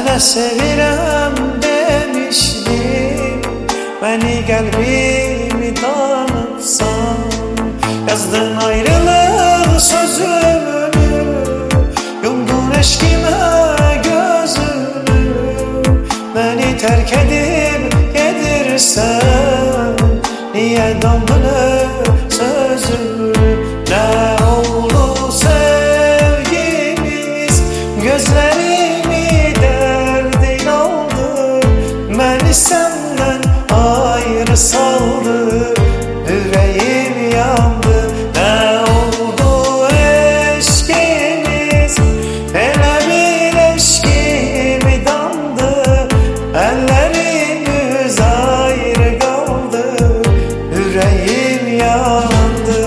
Sənə sevirəm demişdim, məni qəlbimi tanıbsan. Yazdın ayrılıq sözünü, yumdun eşkimə gözünü. Məni tərk edib gedirsən, niyə dandın sözünü? Nə oldu sevgimiz, gözlərimi dərdin aldı. Məni səndən ayrı saldı, ürəyim yandı. Nə oldu eşkimiz, elə bir eşkimi dandı. Əllərimiz ayrı qaldı, ürəyim yandı.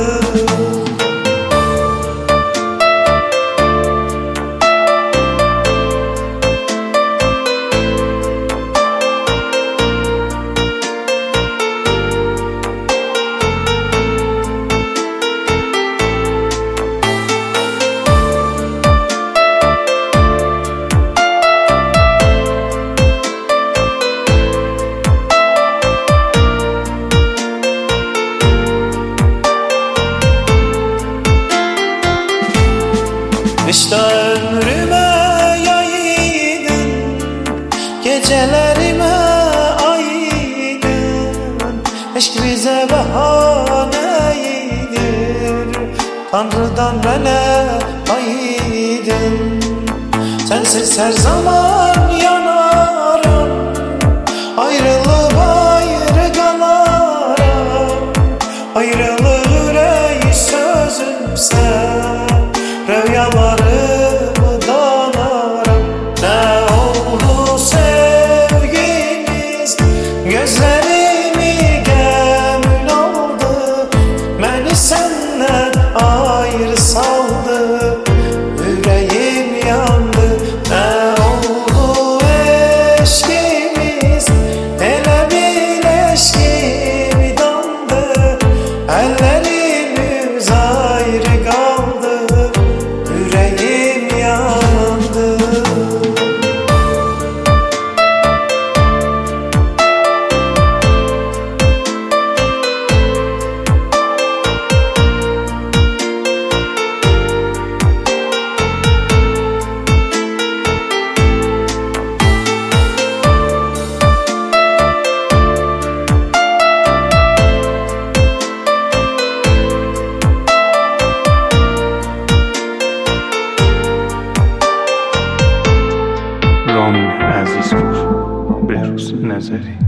İşte ömrüme yaydın, gecelerime aydın. Eşk bize bahanedir, Tanrı'dan bana aydın. Sensiz her zaman yanarım, ayrılıp ayrı kalarım. Ayrılık yüreği sözümse, rüyalarımı danarım. Ne oldu sevgimiz, gözlerimi gemün aldı. Beni senden ayrı saldı, yüreğim yandı. Ne oldu eşkimiz, elə bir eşkimi dandı. Ellerimiz ayrı kaldı, yüreğim yandı. رامین عزیزپور، بهروز نظری.